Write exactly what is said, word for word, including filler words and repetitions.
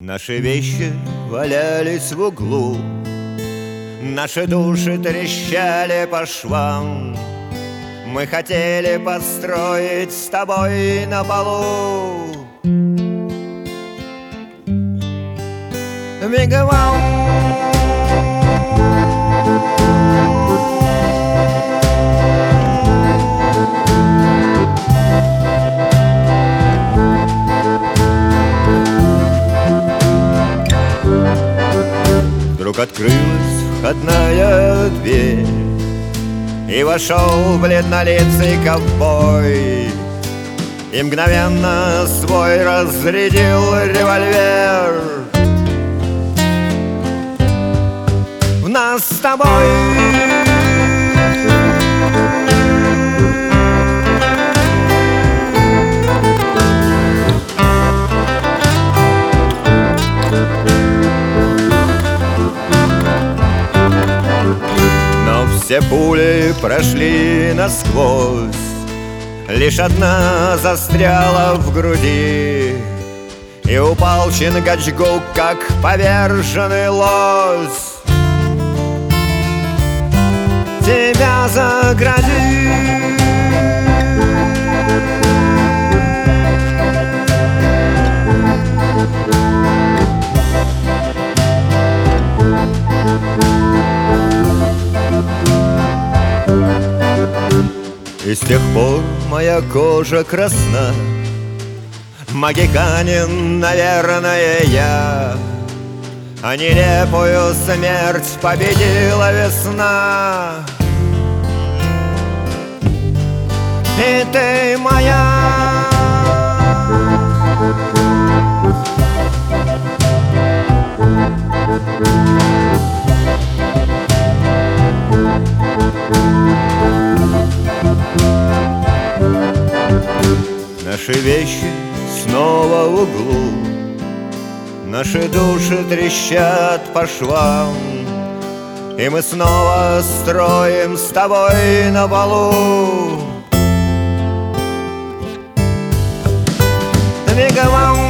Наши вещи валялись в углу, наши души трещали по швам. Мы хотели построить с тобой на полу вигвам. Вдруг открылась входная дверь, и вошел бледнолицый ковбой, и мгновенно свой разрядил револьвер в нас с тобой. Все пули прошли насквозь, лишь одна застряла в груди, и упал Чингачгук, как поверженный лось. Тебя загради. И с тех пор моя кожа красна, магиканин, наверное, я, а нелепую смерть победила весна. И ты моя. Наши вещи снова в углу, наши души трещат по швам, и мы снова строим с тобой на полу вигвам.